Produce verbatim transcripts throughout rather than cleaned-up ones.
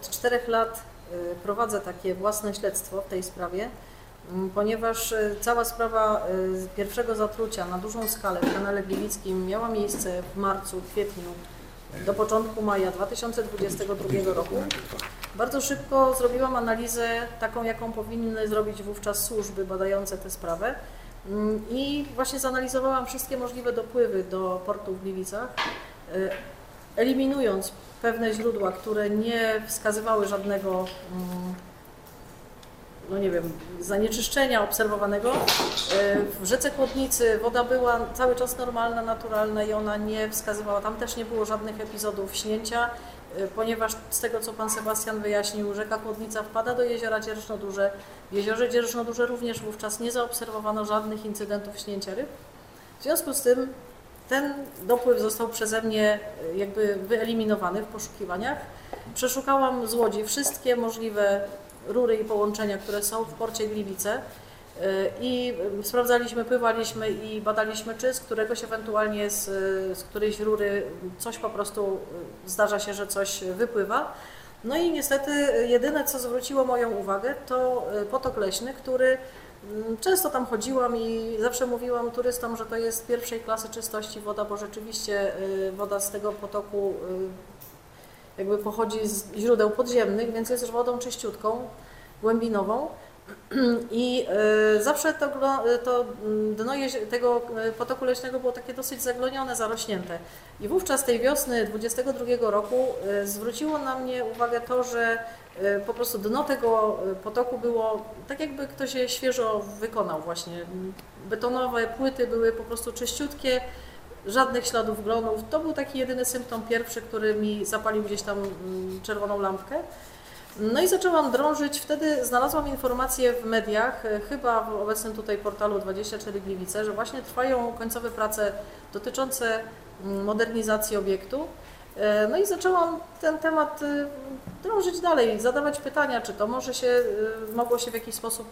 od czterech lat prowadzę takie własne śledztwo w tej sprawie, ponieważ cała sprawa pierwszego zatrucia na dużą skalę w kanale Gliwickim miała miejsce w marcu, kwietniu do początku maja dwa tysiące dwudziestego drugiego roku. Bardzo szybko zrobiłam analizę taką, jaką powinny zrobić wówczas służby badające tę sprawę i właśnie zanalizowałam wszystkie możliwe dopływy do portu w Gliwicach, eliminując pewne źródła, które nie wskazywały żadnego, no nie wiem, zanieczyszczenia obserwowanego. W rzece Kłodnicy woda była cały czas normalna, naturalna i ona nie wskazywała, tam też nie było żadnych epizodów śnięcia, ponieważ z tego, co pan Sebastian wyjaśnił, rzeka Kłodnica wpada do jeziora Dzierżno-Duże. W jeziorze Dzierżno-Duże również wówczas nie zaobserwowano żadnych incydentów śnięcia ryb. W związku z tym ten dopływ został przeze mnie jakby wyeliminowany w poszukiwaniach. Przeszukałam z Łodzi wszystkie możliwe rury i połączenia, które są w porcie Gliwice i sprawdzaliśmy, pływaliśmy i badaliśmy, czy z któregoś ewentualnie z, z którejś rury coś po prostu zdarza się, że coś wypływa. No i niestety jedyne, co zwróciło moją uwagę, to potok leśny, który często tam chodziłam i zawsze mówiłam turystom, że to jest pierwszej klasy czystości woda, bo rzeczywiście woda z tego potoku jakby pochodzi z źródeł podziemnych, więc jest wodą czyściutką, głębinową i zawsze to, to dno tego potoku leśnego było takie dosyć zaglonione, zarośnięte. I wówczas tej wiosny dwudziestego drugiego roku zwróciło na mnie uwagę to, że po prostu dno tego potoku było tak, jakby ktoś je świeżo wykonał właśnie. Betonowe płyty były po prostu czyściutkie, żadnych śladów glonów. To był taki jedyny symptom pierwszy, który mi zapalił gdzieś tam czerwoną lampkę. No i zaczęłam drążyć, wtedy znalazłam informację w mediach, chyba w obecnym tutaj portalu dwadzieścia cztery Gliwice, że właśnie trwają końcowe prace dotyczące modernizacji obiektu. No i zaczęłam ten temat drążyć dalej, zadawać pytania, czy to może się, mogło się w jakiś sposób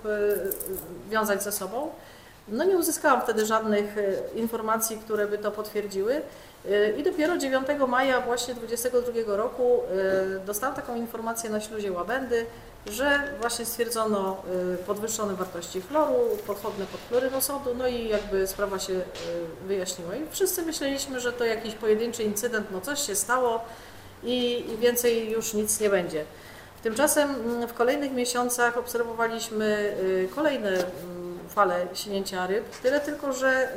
wiązać ze sobą. No nie uzyskałam wtedy żadnych informacji, które by to potwierdziły i dopiero dziewiątego maja właśnie dwudziestego drugiego roku dostałam taką informację na śluzie Łabędy, że właśnie stwierdzono podwyższone wartości chloru, pochodne pod chlorynosodu, no i jakby sprawa się wyjaśniła. I wszyscy myśleliśmy, że to jakiś pojedynczy incydent, no coś się stało i, i więcej już nic nie będzie. Tymczasem w kolejnych miesiącach obserwowaliśmy kolejne fale śnięcia ryb, tyle tylko, że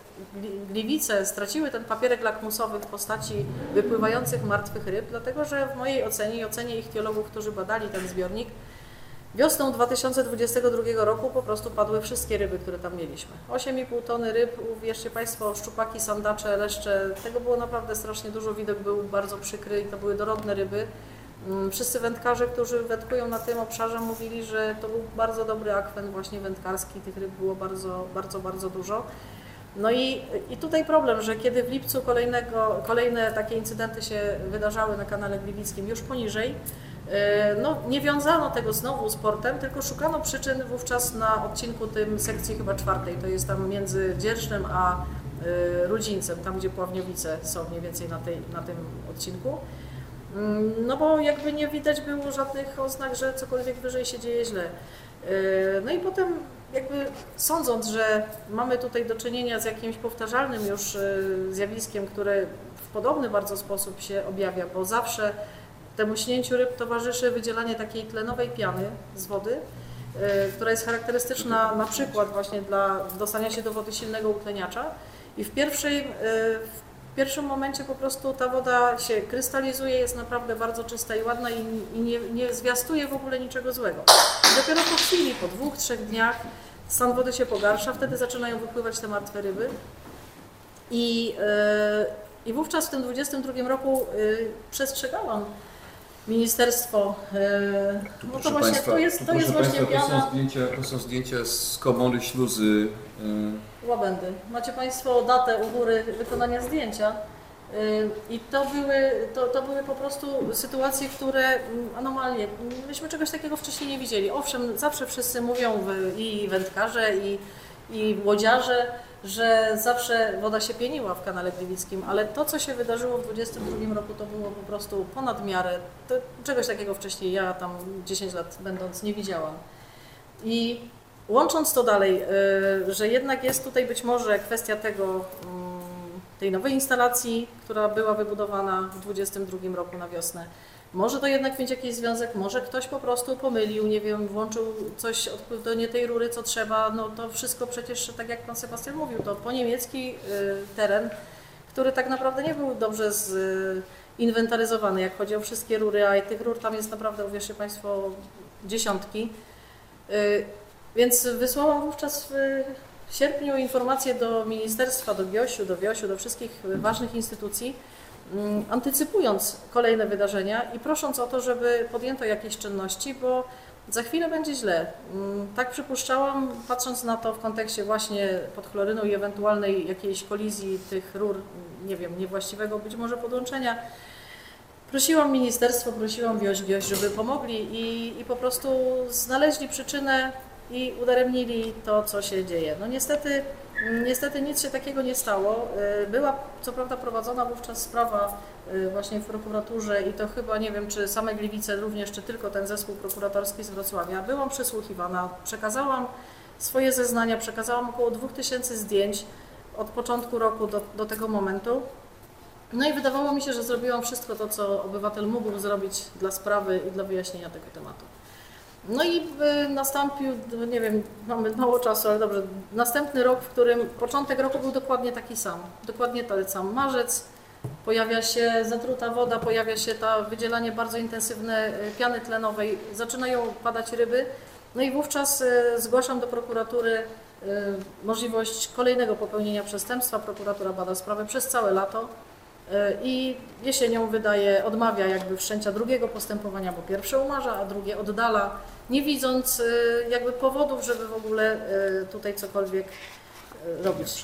Gliwice straciły ten papierek lakmusowy w postaci wypływających martwych ryb, dlatego że w mojej ocenie i ocenie ichtiologów, którzy badali ten zbiornik, wiosną dwa tysiące dwudziestego drugiego roku po prostu padły wszystkie ryby, które tam mieliśmy. osiem i pół tony ryb, uwierzcie Państwo, szczupaki, sandacze, leszcze, tego było naprawdę strasznie dużo, widok był bardzo przykry i to były dorodne ryby. Wszyscy wędkarze, którzy wędkują na tym obszarze, mówili, że to był bardzo dobry akwen właśnie wędkarski, tych ryb było bardzo, bardzo, bardzo dużo. No i, i tutaj problem, że kiedy w lipcu kolejnego, kolejne takie incydenty się wydarzały na kanale Gliwickim już poniżej, no nie wiązano tego znowu z portem, tylko szukano przyczyn wówczas na odcinku tym sekcji chyba czwartej, to jest tam między Dzierżnem a Rudzińcem, tam gdzie Pławniowice są mniej więcej na, tej, na tym odcinku. No bo jakby nie widać było żadnych oznak, że cokolwiek wyżej się dzieje źle. No i potem jakby sądząc, że mamy tutaj do czynienia z jakimś powtarzalnym już zjawiskiem, które w podobny bardzo sposób się objawia, bo zawsze temu śnięciu ryb towarzyszy wydzielanie takiej tlenowej piany z wody, która jest charakterystyczna na przykład właśnie dla dostania się do wody silnego utleniacza i w pierwszej W pierwszym momencie po prostu ta woda się krystalizuje, jest naprawdę bardzo czysta i ładna i, i nie, nie zwiastuje w ogóle niczego złego. I dopiero po chwili, po dwóch, trzech dniach stan wody się pogarsza, wtedy zaczynają wypływać te martwe ryby. I, yy, i wówczas w tym dwudziestym drugim roku yy, przestrzegałam ministerstwo. Yy, no to właśnie Państwa, to jest, to jest właśnie Państwa, piana. To są zdjęcia, to są zdjęcia z komory śluzy. Yy. Łabędy. Macie Państwo datę u góry wykonania zdjęcia i to były, to, to były po prostu sytuacje, które anomalnie, myśmy czegoś takiego wcześniej nie widzieli. Owszem, zawsze wszyscy mówią i wędkarze i, i łodziarze, że zawsze woda się pieniła w kanale Gliwickim, ale to, co się wydarzyło w dwudziestym drugim roku, to było po prostu ponad miarę. To, czegoś takiego wcześniej ja tam dziesięć lat będąc nie widziałam. I łącząc to dalej, że jednak jest tutaj być może kwestia tego, tej nowej instalacji, która była wybudowana w dwudziestym drugim roku na wiosnę. Może to jednak mieć jakiś związek, może ktoś po prostu pomylił, nie wiem, włączył coś do nie tej rury, co trzeba. No to wszystko przecież, tak jak pan Sebastian mówił, to po niemiecki teren, który tak naprawdę nie był dobrze zinwentaryzowany, jak chodzi o wszystkie rury, a tych rur tam jest naprawdę, uwierzcie państwo, dziesiątki. Więc wysłałam wówczas w sierpniu informację do ministerstwa, do GIOŚ-u, do WIOŚ-u, do wszystkich ważnych instytucji, antycypując kolejne wydarzenia i prosząc o to, żeby podjęto jakieś czynności, bo za chwilę będzie źle. Tak przypuszczałam, patrząc na to w kontekście właśnie podchlorynu i ewentualnej jakiejś kolizji tych rur, nie wiem, niewłaściwego być może podłączenia. Prosiłam ministerstwo, prosiłam WIOŚ, GIOŚ, żeby pomogli i, i po prostu znaleźli przyczynę i udaremnili to, co się dzieje. No niestety, niestety nic się takiego nie stało. Była co prawda prowadzona wówczas sprawa właśnie w prokuraturze i to chyba, nie wiem, czy same Gliwice również, czy tylko ten zespół prokuratorski z Wrocławia. Byłam przesłuchiwana, przekazałam swoje zeznania, przekazałam około dwóch tysięcy zdjęć od początku roku do, do tego momentu. No i wydawało mi się, że zrobiłam wszystko to, co obywatel mógł zrobić dla sprawy i dla wyjaśnienia tego tematu. No i nastąpił, nie wiem, mamy mało czasu, ale dobrze, następny rok, w którym początek roku był dokładnie taki sam, dokładnie ten sam marzec, pojawia się zatruta woda, pojawia się to wydzielanie bardzo intensywne piany tlenowej, zaczynają padać ryby, no i wówczas zgłaszam do prokuratury możliwość kolejnego popełnienia przestępstwa, prokuratura bada sprawę przez całe lato. I jesienią wydaje, odmawia jakby wszczęcia drugiego postępowania, bo pierwsze umarza, a drugie oddala, nie widząc jakby powodów, żeby w ogóle tutaj cokolwiek robić.